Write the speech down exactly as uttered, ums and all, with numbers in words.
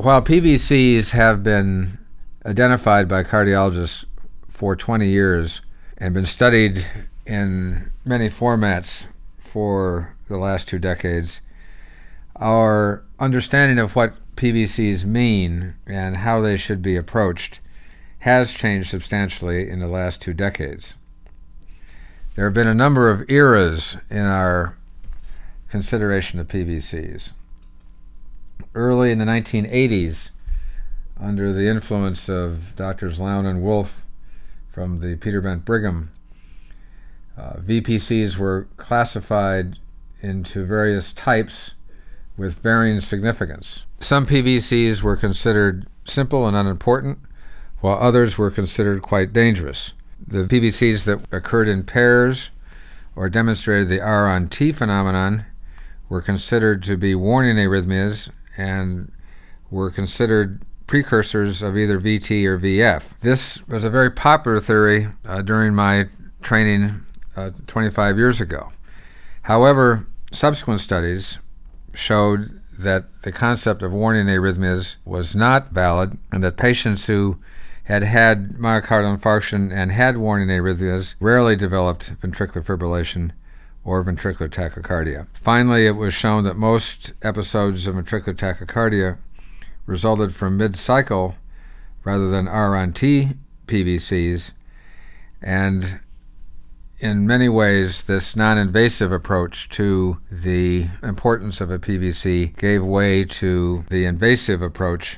While P V Cs have been identified by cardiologists for twenty years and been studied in many formats for the last two decades, our understanding of what P V Cs mean and how they should be approached has changed substantially in the last two decades. There have been a number of eras in our consideration of P V Cs. Early in the nineteen eighties, under the influence of Doctors Lown and Wolf from the Peter Bent Brigham, uh, V P Cs were classified into various types with varying significance. Some P V Cs were considered simple and unimportant, while others were considered quite dangerous. The P V Cs that occurred in pairs or demonstrated the R on T phenomenon were considered to be warning arrhythmias and were considered precursors of either V T or V F. This was a very popular theory uh, during my training uh, twenty-five years ago. However, subsequent studies showed that the concept of warning arrhythmias was not valid, and that patients who had had myocardial infarction and had warning arrhythmias rarely developed ventricular fibrillation or ventricular tachycardia. Finally, it was shown that most episodes of ventricular tachycardia resulted from mid-cycle rather than R on T P V Cs, and in many ways this non-invasive approach to the importance of a P V C gave way to the invasive approach